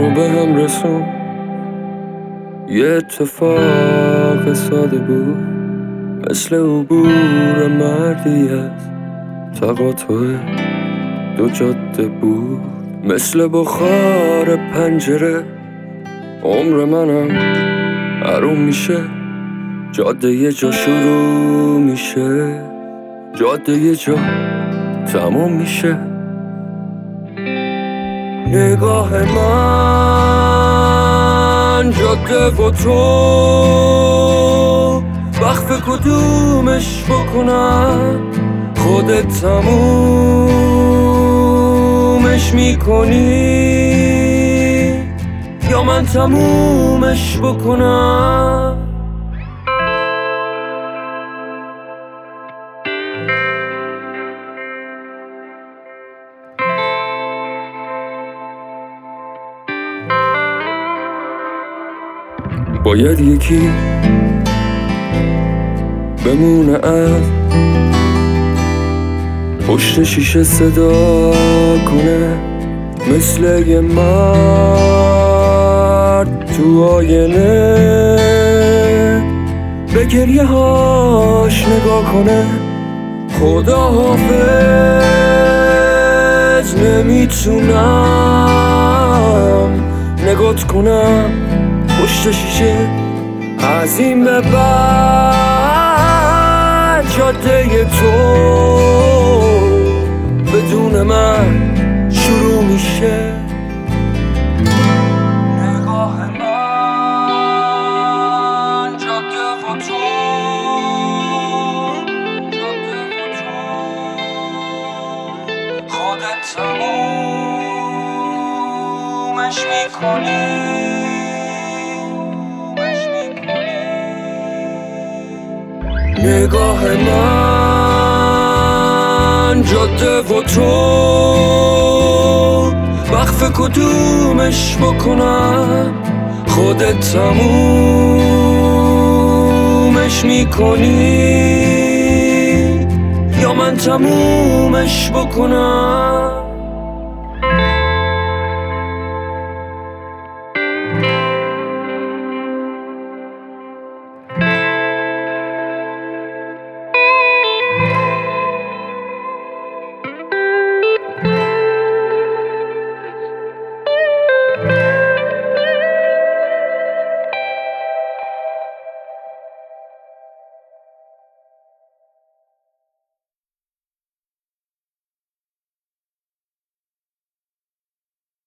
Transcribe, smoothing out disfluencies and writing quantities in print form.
رو به هم رسون. یه اتفاق ساده بود، مثل عبور مردی از تقاطع دو جاده بود. مثل بخار پنجره عمر منم حروم میشه. جاده یه جا شروع میشه، جاده یه جا تموم میشه. نگاه من جاده و تو، وقف کدومش بکنم؟ خودت تمومش میکنی یا من تمومش بکنم؟ باید یکی بمونه از پشت شیشه صدا کنه، مثل یه مرد تو آینه به گریه هاش نگاه کنه. خدا حافظ، نمیتونم نگات کنم پشت شیشه. از این به بعد جاده تو بدون من شروع میشه. نگاه من جاده و تو، خودت تمومش میکنی. نگاه من جاده و تو، وقف کدومش بکنم؟ خودت تمومش میکنی یا من تمومش بکنم؟